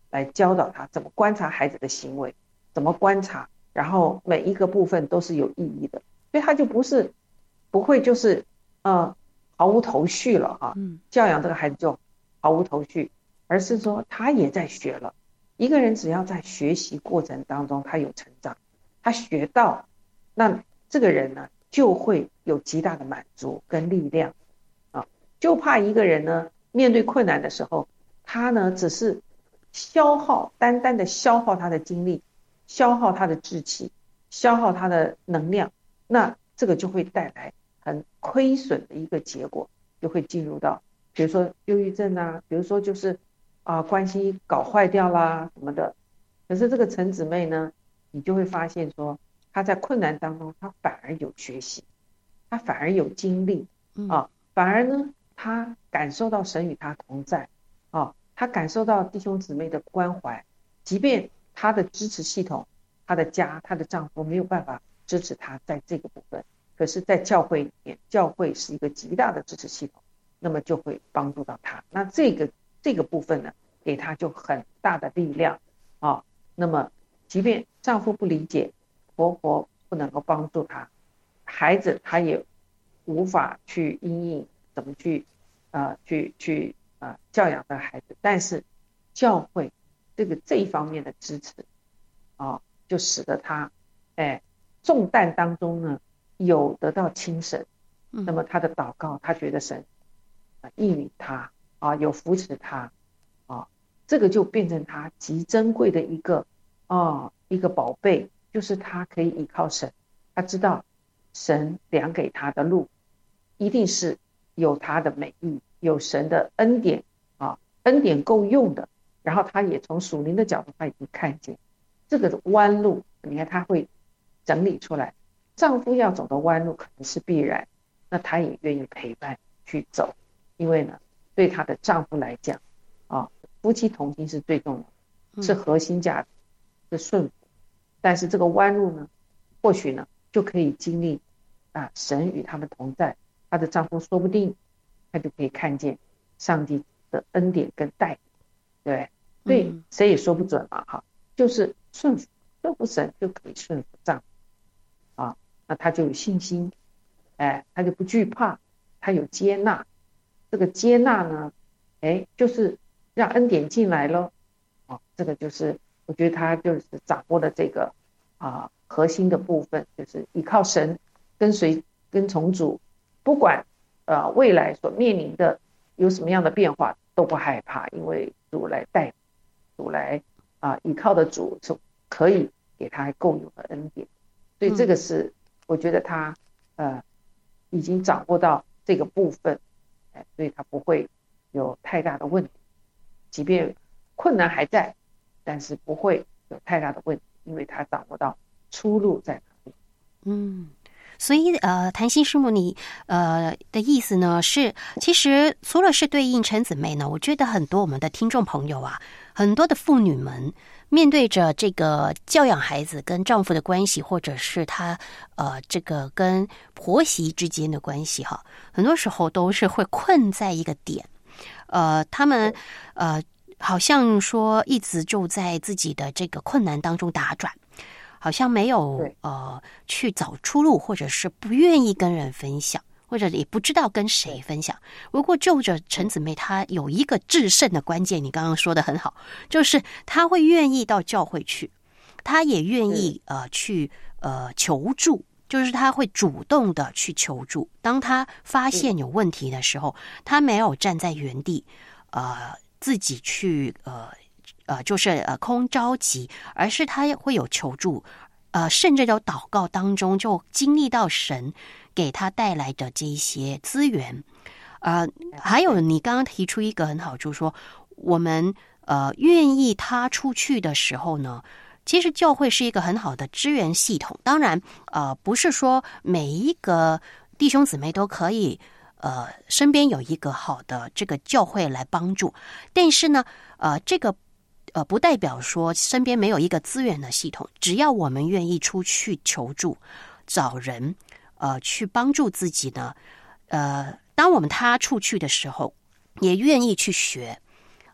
来教导他怎么观察孩子的行为，怎么观察，然后每一个部分都是有意义的，所以他就不会就是毫无头绪了哈。教养这个孩子就毫无头绪，而是说他也在学了。一个人只要在学习过程当中他有成长，他学到，那这个人呢就会有极大的满足跟力量啊。就怕一个人呢面对困难的时候，他呢只是单单的消耗他的精力，消耗他的志气，消耗他的能量，那这个就会带来很亏损的一个结果，就会进入到比如说忧郁症啊，比如说就是关系搞坏掉啦什么的。可是这个陈姊妹呢，你就会发现说她在困难当中她反而有学习，她反而有经历反而呢她感受到神与她同在她感受到弟兄姊妹的关怀，即便她的支持系统，她的家，她的丈夫没有办法支持她在这个部分，可是在教会里面，教会是一个极大的支持系统，那么就会帮助到她。那这个部分呢，给她就很大的力量那么即便丈夫不理解，婆婆不能够帮助她，孩子她也无法去因应怎么去教养的孩子，但是教会这一方面的支持就使得她重担当中呢有得到轻省。那么她的祷告，她觉得神应允她有扶持她这个就变成她极珍贵的一个宝贝，就是她可以依靠神，她知道神量给她的路一定是有她的美意，有神的恩典恩典够用的。然后她也从属灵的角度，她已经看见这个弯路，你看她会整理出来，丈夫要走的弯路可能是必然，那她也愿意陪伴去走，因为呢对她的丈夫来讲夫妻同心是最重要的，是核心价值，是顺服。但是这个弯路呢，或许呢就可以经历神与他们同在，她的丈夫说不定他就可以看见上帝的恩典跟带领，对，所以谁也说不准嘛就是顺服神就可以顺服丈夫那他就有信心，他就不惧怕，他有接纳。这个接纳呢就是让恩典进来了这个就是我觉得他就是掌握了这个核心的部分，就是依靠神，跟从主，不管未来所面临的有什么样的变化都不害怕，因为主来带，主来依靠的主是可以给他够用的恩典。所以这个是我觉得他已经掌握到这个部分，所以他不会有太大的问题，即便困难还在，但是不会有太大的问题，因为他掌握到出路在哪里。 所以谭心师母你的意思呢是，其实除了是对应陈姊妹呢，我觉得很多我们的听众朋友很多的妇女们面对着这个教养孩子跟丈夫的关系，或者是她这个跟婆媳之间的关系很多时候都是会困在一个点，他们好像说一直就在自己的这个困难当中打转，好像没有去找出路，或者是不愿意跟人分享，或者也不知道跟谁分享。不过就着陈姊妹她有一个制胜的关键，你刚刚说的很好，就是她会愿意到教会去，她也愿意去求助，就是她会主动的去求助。当她发现有问题的时候，她没有站在原地自己去就是空着急，而是他会有求助，甚至有祷告当中就经历到神给他带来的这一些资源。还有你刚刚提出一个很好，就是说我们愿意他出去的时候呢，其实教会是一个很好的支援系统。当然不是说每一个弟兄姊妹都可以身边有一个好的这个教会来帮助，但是呢这个不代表说身边没有一个资源的系统，只要我们愿意出去求助，找人去帮助自己呢，当我们他出去的时候，也愿意去学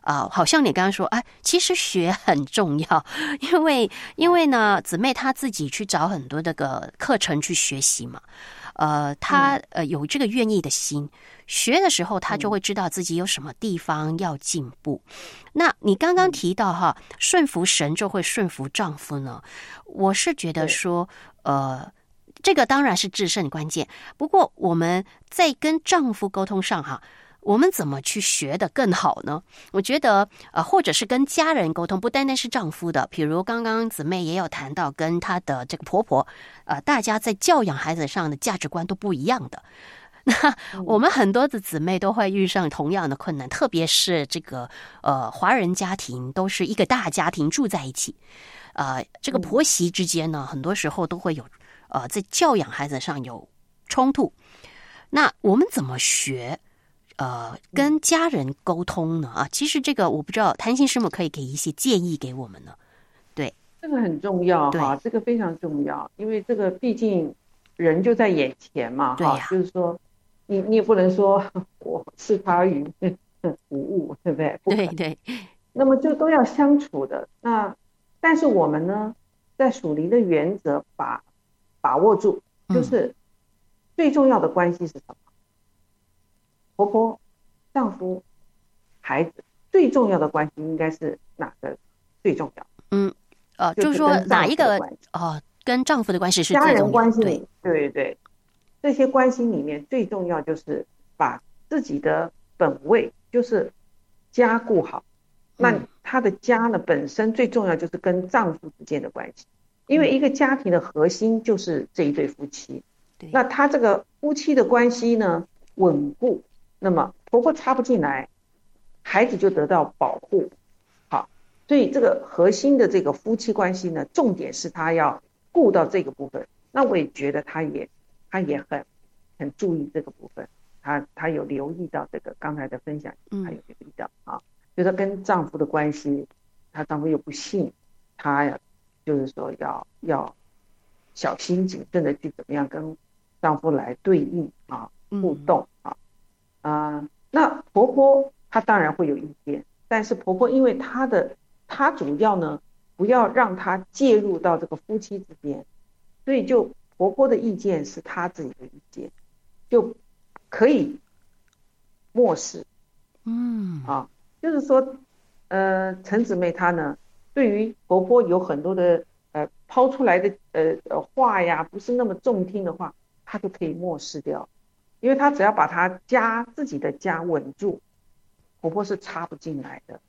好像你刚刚说，其实学很重要，因为呢，姊妹她自己去找很多这个课程去学习嘛，她有这个愿意的心，学的时候她就会知道自己有什么地方要进步。那你刚刚提到哈，顺服神就会顺服丈夫呢，我是觉得说，这个当然是制胜关键。不过我们在跟丈夫沟通上哈，我们怎么去学得更好呢？我觉得或者是跟家人沟通，不单单是丈夫的，比如刚刚姊妹也有谈到跟她的这个婆婆，大家在教养孩子上的价值观都不一样的。那我们很多的姊妹都会遇上同样的困难，特别是这个华人家庭都是一个大家庭住在一起，这个婆媳之间呢，很多时候都会有在教养孩子上有冲突。那我们怎么学跟家人沟通呢？其实这个我不知道谭心师母可以给一些建议给我们呢。对， 这个很重要哈，这个非常重要，因为这个毕竟人就在眼前嘛，哈，就是说你也不能说我视他于无物，对不对？ 对对。 那么就都要相处的。那但是我们呢，在属灵的原则把握住，就是最重要的关系是什么？婆婆、丈夫、孩子，最重要的关系应该是哪个最重要？ 就是说哪一个跟丈夫的关系是最重要的？家人关系， 对，这些关系里面最重要就是把自己的本位，就是家顾好。那他的家呢，本身最重要就是跟丈夫之间的关系，因为一个家庭的核心就是这一对夫妻。那他这个夫妻的关系呢稳固，那么婆婆插不进来，孩子就得到保护。好，所以这个核心的这个夫妻关系呢，重点是他要顾到这个部分。那我也觉得他也很注意这个部分，他有留意到这个刚才的分享，他有留意到啊，就是跟丈夫的关系，她丈夫又不信，她就是说要小心谨慎的去怎么样跟丈夫来对应互动那婆婆她当然会有意见，但是婆婆因为她主要呢不要让她介入到这个夫妻之间，所以就婆婆的意见是她自己的意见，就可以漠视。就是说陈姊妹她呢对于婆婆有很多的抛出来的话呀，不是那么中听的话，她就可以漠视掉，因为她只要把她自己的家稳住，婆婆是插不进来的。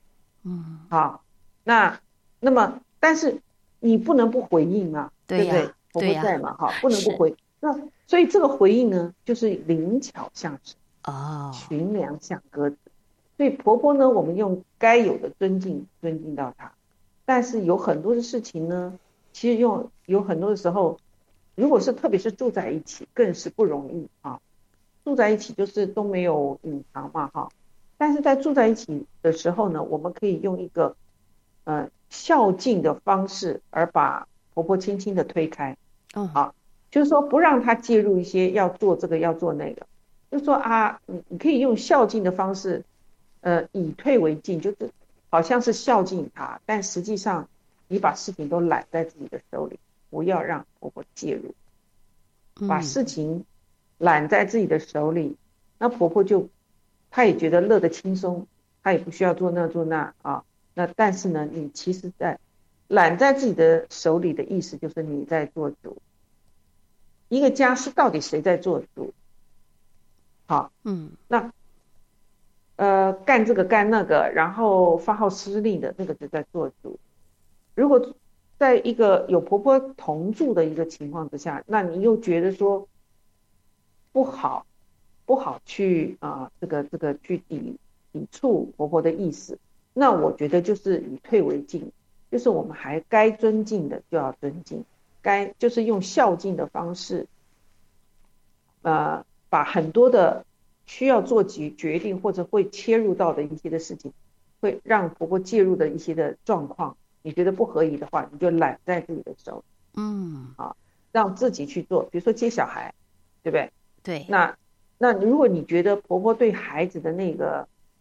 那么但是你不能不回应啊，对不对？婆婆在嘛，不能不回。那所以这个回应呢，就是灵巧像神，群良像鸽子。所以婆婆呢，我们用该有的尊敬到她，但是有很多的事情呢，其实有很多的时候，如果是特别是住在一起，更是不容易住在一起就是都没有隐藏嘛但是在住在一起的时候呢，我们可以用一个孝敬的方式，而把婆婆轻轻的推开就是说不让她介入一些要做这个要做那个，就是说你可以用孝敬的方式以退为进，就是好像是孝敬她，但实际上你把事情都揽在自己的手里，不要让婆婆介入，把事情揽在自己的手里，那婆婆她也觉得乐得轻松，她也不需要做那那但是呢，你其实在揽在自己的手里的意思就是你在做主。一个家是到底谁在做主？那干这个干那个，然后发号施令的那个就在做主。如果在一个有婆婆同住的一个情况之下，那你又觉得说不好去这个去抵触婆婆的意思，那我觉得就是以退为进，就是我们还该尊敬的就要尊敬，就是用孝敬的方式把很多的需要做决定或者会切入到的一些的事情，会让婆婆介入的一些的状况，你觉得不合宜的话，你就揽在自己的手让自己去做，比如说接小孩，对不对？ 对。 那如果你觉得婆婆对孩子的那个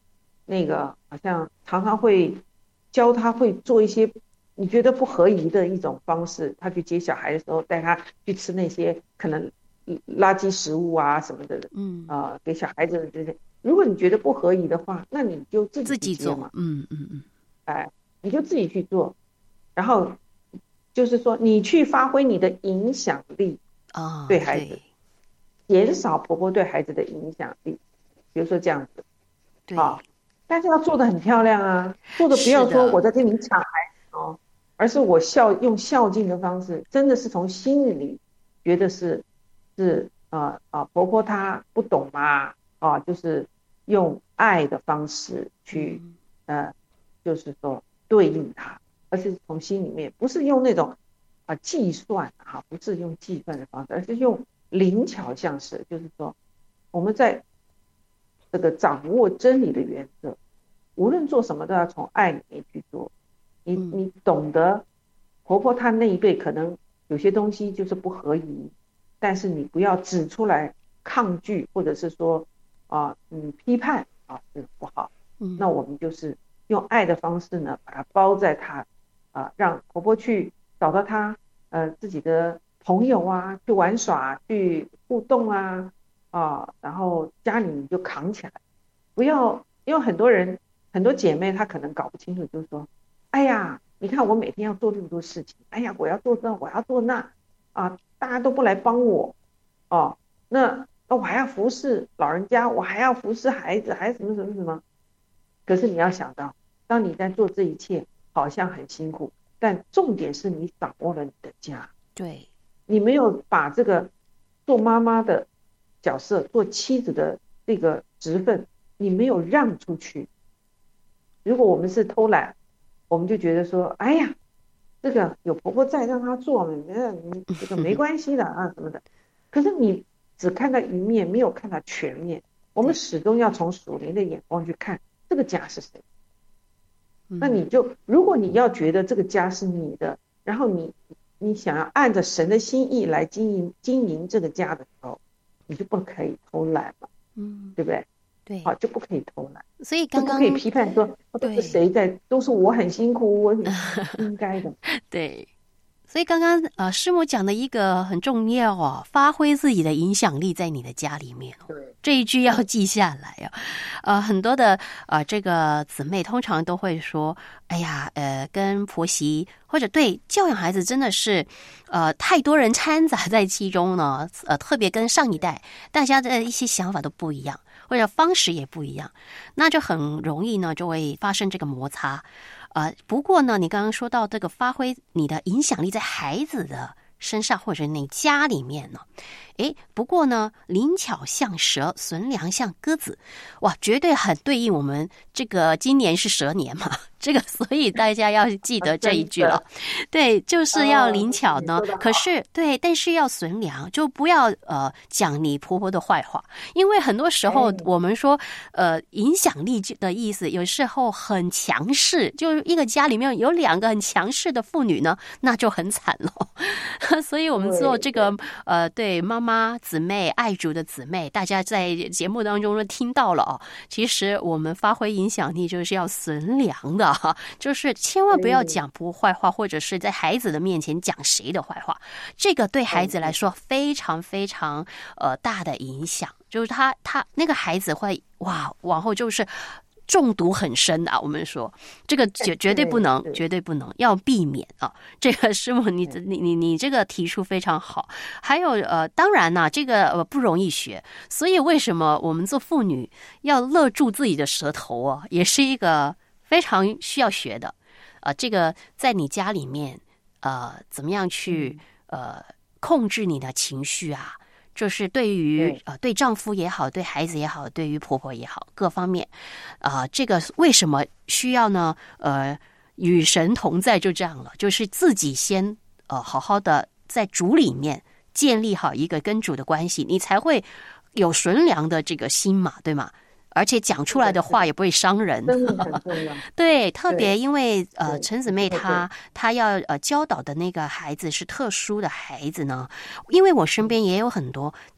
那个好像常常会教他会做一些你觉得不合宜的一种方式，他去接小孩的时候带他去吃那些可能垃圾食物啊什么的，给小孩子的这些，如果你觉得不合宜的话，那你就自己做嘛，你就自己去做，然后就是说你去发挥你的影响力对孩子，减少婆婆对孩子的影响力，比如说这样子，但是要做得很漂亮啊，做的不要说我在跟你抢孩子哦，而是我用孝敬的方式，真的是从心里觉得是婆婆她不懂嘛，就是用爱的方式去就是说对应她，而是从心里面，不是用那种计算不是用计算的方式，而是用灵巧相式，就是说我们在这个掌握真理的原则，无论做什么都要从爱里面去做。你懂得婆婆她那一辈可能有些东西就是不合宜，但是你不要指出来抗拒，或者是说批判是不好。那我们就是用爱的方式呢，把它包在她让婆婆去找到她自己的朋友啊，去玩耍，去互动然后家里你就扛起来，不要，因为很多姐妹她可能搞不清楚，就是说，哎呀，你看我每天要做这么多事情，哎呀，我要做这，我要做那大家都不来帮我那我还要服侍老人家，我还要服侍孩子，还什么什么什么。可是你要想到，当你在做这一切，好像很辛苦，但重点是你掌握了你的家， 对， 你没有把这个做妈妈的角色，做妻子的这个职分，你没有让出去。如果我们是偷懒，我们就觉得说，哎呀，这个有婆婆在，让她做，这个没关系的什么的。可是你只看到一面，没有看到全面。我们始终要从属灵的眼光去看这个家是谁。那你就，如果你要觉得这个家是你的，然后你想要按着神的心意来经营这个家的时候，你就不可以偷懒嘛，对不对？ 对， 就不可以偷懒。 所以刚刚就不可以批判说都是谁在，都是我很辛苦，我应该的。 对，所以刚刚师母讲的一个很重要发挥自己的影响力在你的家里面对， 这一句要记下来很多的这个姊妹通常都会说，哎呀跟婆媳或者对教养孩子真的是太多人掺杂在其中呢，特别跟上一代大家的一些想法都不一样，或者方式也不一样，那就很容易呢就会发生这个摩擦。不过呢，你刚刚说到这个发挥你的影响力在孩子的身上或者你家里面呢，不过呢，灵巧像蛇，损良像鸽子，哇，绝对很对应我们这个今年是蛇年嘛，这个所以大家要记得这一句了。对，就是要灵巧呢，可是对，但是要损良，就不要讲你婆婆的坏话，因为很多时候我们说影响力的意思，有时候很强势，就是一个家里面有2个很强势的妇女呢，那就很惨了。所以我们做这个对妈妈姊妹爱主的姊妹，大家在节目当中都听到了其实我们发挥影响力就是要损良的就是千万不要讲不坏话，或者是在孩子的面前讲谁的坏话，这个对孩子来说非常非常大的影响，就是他那个孩子会往后就是中毒很深的我们说这个绝对不能，绝对不能，要避免这个师母你这个提出非常好。还有当然这个不容易学，所以为什么我们做妇女要勒住自己的舌头也是一个非常需要学的这个在你家里面怎么样去控制你的情绪就是对于对丈夫也好，对孩子也好，对于婆婆也好，各方面这个为什么需要呢？与神同在就这样了，就是自己先好好的在主里面建立好一个跟主的关系，你才会有纯良的这个心嘛，对吗？而且讲出来的话也不会伤人， 真的很重要。 对，特别因为陈姊妹她要教导的那个孩子是特殊的孩子呢，因为我身边也有很多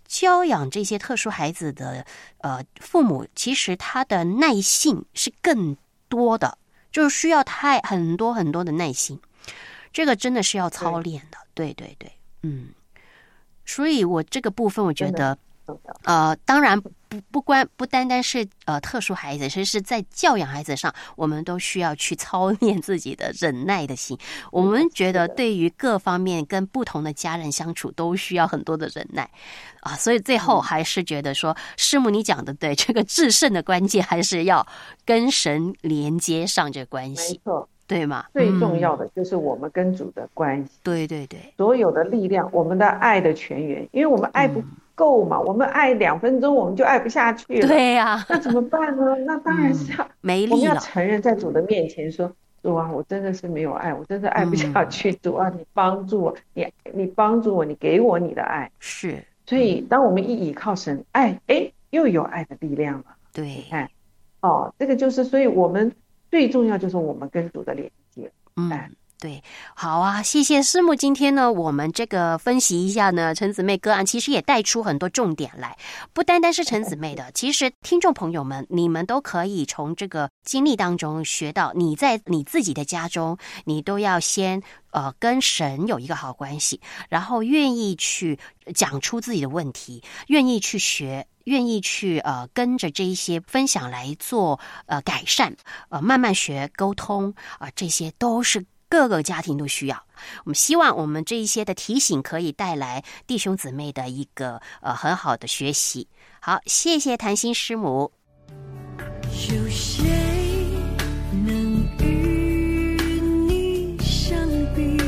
教养这些特殊孩子的父母，其实他的耐性是更多的，就是需要很多很多的耐心，这个真的是要操练的。对对对，所以我这个部分我觉得当然不单单是特殊孩子，其实是在教养孩子上，我们都需要去操练自己的忍耐的心。我们觉得对于各方面跟不同的家人相处，都需要很多的忍耐所以最后还是觉得说，师母你讲的对，这个制胜的关键还是要跟神连接上这个关系， 没错， 对吗？ 最重要的就是我们跟主的关系。 对对对， 所有的力量，我们的爱的泉源，因为我们爱不够嘛，我们爱2分钟我们就爱不下去了。 对呀， 那怎么办呢？那当然是没力了。 我们要承认在主的面前说，主啊，我真的是没有爱，我真的爱不下去。主啊，你帮助我，你帮助我，你给我你的爱。 是， 所以当我们一倚靠神，爱，又有爱的力量了。 对， 你看，这个就是，所以我们最重要就是我们跟主的连接。 对，好啊，谢谢师母。今天呢，我们这个分析一下呢，陈姊妹个案其实也带出很多重点来，不单单是陈姊妹的，其实听众朋友们，你们都可以从这个经历当中学到，你在你自己的家中，你都要先跟神有一个好关系，然后愿意去讲出自己的问题，愿意去学。愿意去跟着这一些分享来做改善，慢慢学沟通这些都是各个家庭都需要。我们希望我们这一些的提醒可以带来弟兄姊妹的一个很好的学习。好，谢谢谭心师母。 有谁能与你相比？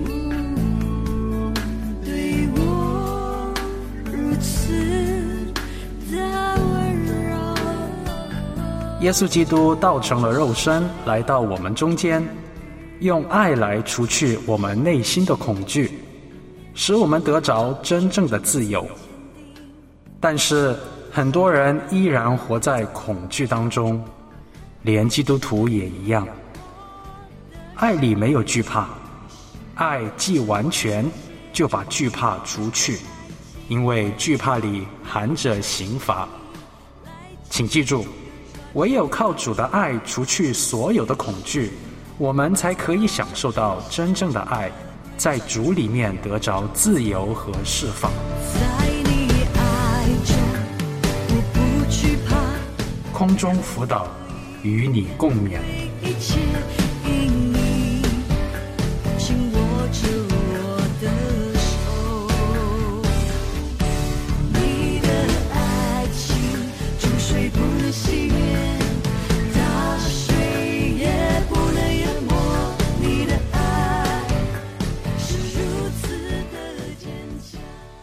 对我如此的温柔。 耶稣基督道成了肉身，来到我们中间，用爱来除去我们内心的恐惧，使我们得着真正的自由。但是很多人依然活在恐惧当中，连基督徒也一样。爱里没有惧怕，爱既完全，就把惧怕除去，因为惧怕里含着刑罚。请记住，唯有靠主的爱除去所有的恐惧，我们才可以享受到真正的爱，在主里面得着自由和释放。 在你爱中，我不惧怕， 空中辅导，与你共勉。 一切因你紧握着我的手，你的爱情注水不能熄灭，大水也不能淹没，你的爱是如此的坚强。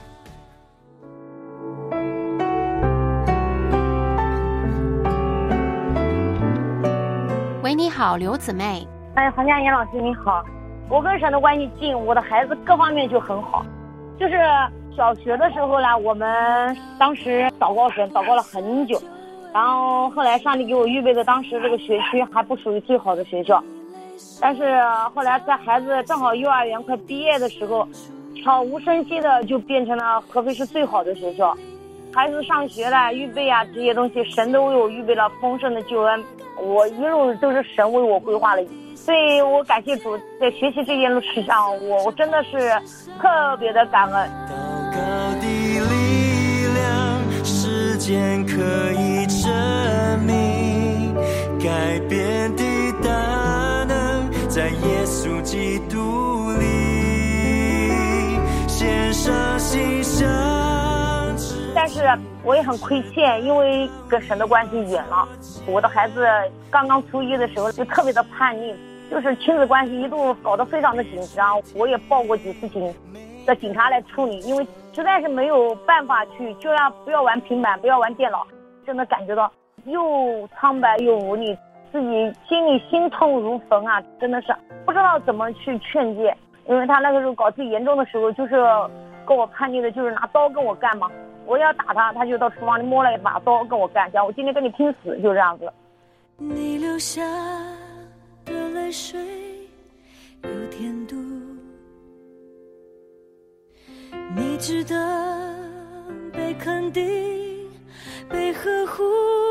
喂，你好，刘姊妹。 黄佳妍老师你好，我跟神的关系近，我的孩子各方面就很好。就是小学的时候呢，我们当时祷告神祷告了很久，然后后来上帝给我预备的当时这个学区还不属于最好的学校，但是后来在孩子正好幼儿园快毕业的时候，悄无声息的就变成了合肥市最好的学校。孩子上学了预备啊，这些东西神都为我预备了丰盛的救恩，我一路都是神为我规划了。所以我感谢主，在学习这件路事上，我真的是特别的感恩。 祷告的力量，时间可以证明，改变的大能在耶稣基督里，献上心上。 但是我也很亏欠，因为跟神的关系远了。我的孩子刚刚初一的时候就特别的叛逆，就是亲子关系一度搞得非常的紧张，我也报过几次警的警察来处理，因为实在是没有办法去，就让不要玩平板，不要玩电脑，真的感觉到又苍白又无力，自己心里心痛如焚啊，真的是不知道怎么去劝诫。因为他那个时候搞最严重的时候，就是跟我叛逆的，就是拿刀跟我干嘛，我要打他，他就到厨房里摸了一把刀跟我干，讲我今天跟你拼死，就这样子。 你流下的泪水有甜度，你值得被肯定，被呵护。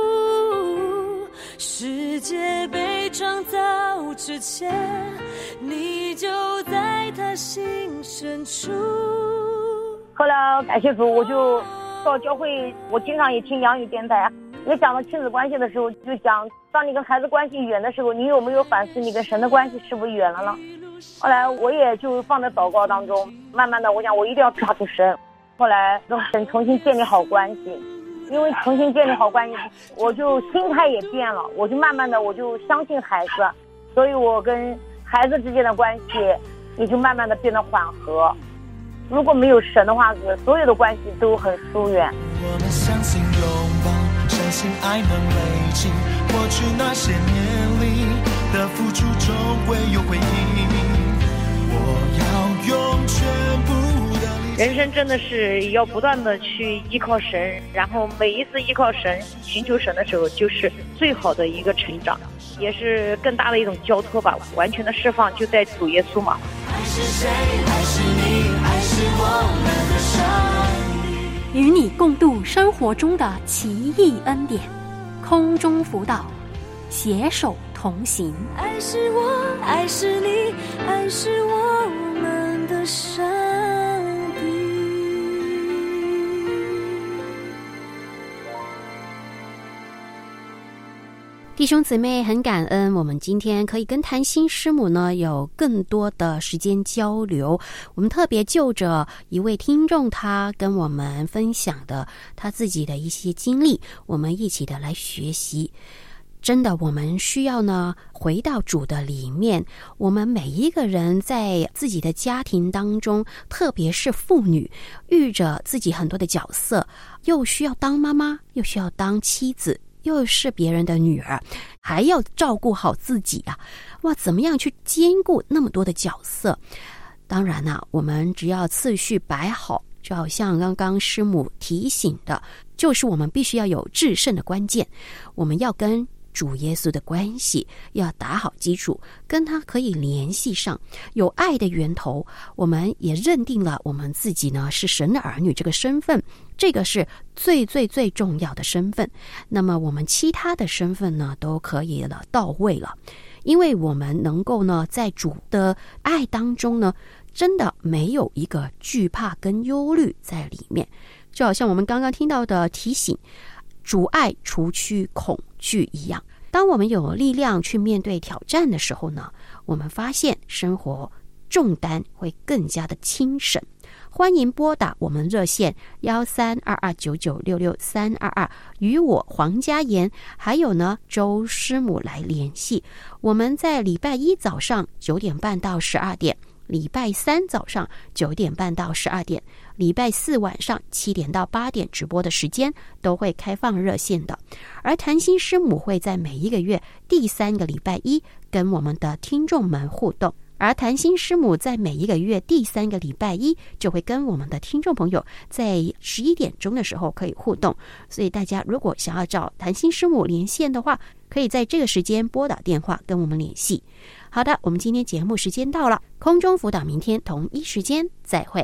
世界被创造之前，你就在他心深处。 后来感谢主，我就到教会，我经常也听洋语电台，也讲到亲子关系的时候，就讲当你跟孩子关系远的时候，你有没有反思你跟神的关系是不是远了呢？后来我也就放在祷告当中，慢慢的我想我一定要抓住神，后来跟神重新建立好关系。因为重新建立好关系，我就心态也变了，我就慢慢的我就相信孩子，所以我跟孩子之间的关系也就慢慢的变得缓和。如果没有神的话，所有的关系都很疏远。 我们相信拥抱，相信爱能累积过去那些年里的付出，终会有回应。我要用全部的力气。 人生真的是要不断的去依靠神，然后每一次依靠神寻求神的时候，就是最好的一个成长，也是更大的一种交托吧，完全的释放就在主耶稣嘛。 爱是谁？爱是你，爱是我们的上帝。 与你共度生活中的奇异恩典，空中辅导，携手同行。 爱是我，爱是你，爱是我们的上帝。 弟兄姊妹，很感恩我们今天可以跟谭心师母呢有更多的时间交流。我们特别就着一位听众他跟我们分享的他自己的一些经历，我们一起的来学习。真的，我们需要呢回到主的里面。我们每一个人在自己的家庭当中，特别是妇女，遇着自己很多的角色，又需要当妈妈，又需要当妻子，又是别人的女儿，还要照顾好自己啊！哇，怎么样去兼顾那么多的角色？当然啊，我们只要次序摆好，就好像刚刚师母提醒的，就是我们必须要有制胜的关键，我们要跟主耶稣的关系要打好基础，跟他可以联系上，有爱的源头。我们也认定了我们自己呢是神的儿女这个身份，这个是最重要的身份。那么我们其他的身份呢都可以了到位了，因为我们能够呢在主的爱当中呢，真的没有一个惧怕跟忧虑在里面。就好像我们刚刚听到的提醒，主爱除去恐惧一样。当我们有力量去面对挑战的时候呢，我们发现生活重担会更加的轻省。欢迎拨打我们热线132299662322，与我黄家妍还有呢周师母来联系。我们在礼拜一早上9点半到12点，礼拜三早上9点半到12点，礼拜四晚上7点到8点直播的时间都会开放热线的。而谭心师母会在每一个月第3个礼拜一跟我们的听众们互动，而谭心师母在每一个月第3个礼拜一就会跟我们的听众朋友在11点钟的时候可以互动。所以大家如果想要找谭心师母连线的话，可以在这个时间拨打电话跟我们联系。好的，我们今天节目时间到了，空中辅导明天同一时间再会。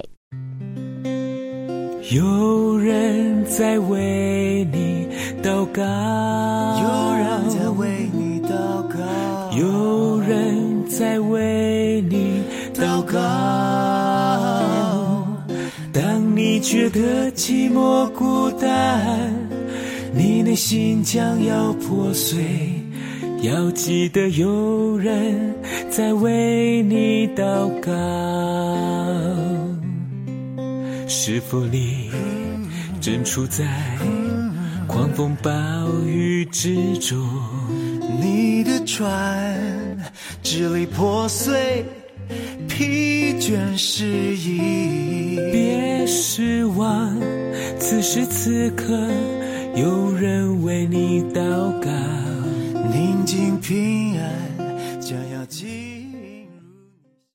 有人在为你祷告， 有人在为你祷告， 有人在为你祷告。当你觉得寂寞孤单，你内心将要破碎，要记得有人在为你祷告。是否你正处在狂风暴雨之中？ 你的船支离破碎，疲倦失意。 别失望，此时此刻有人为你祷告。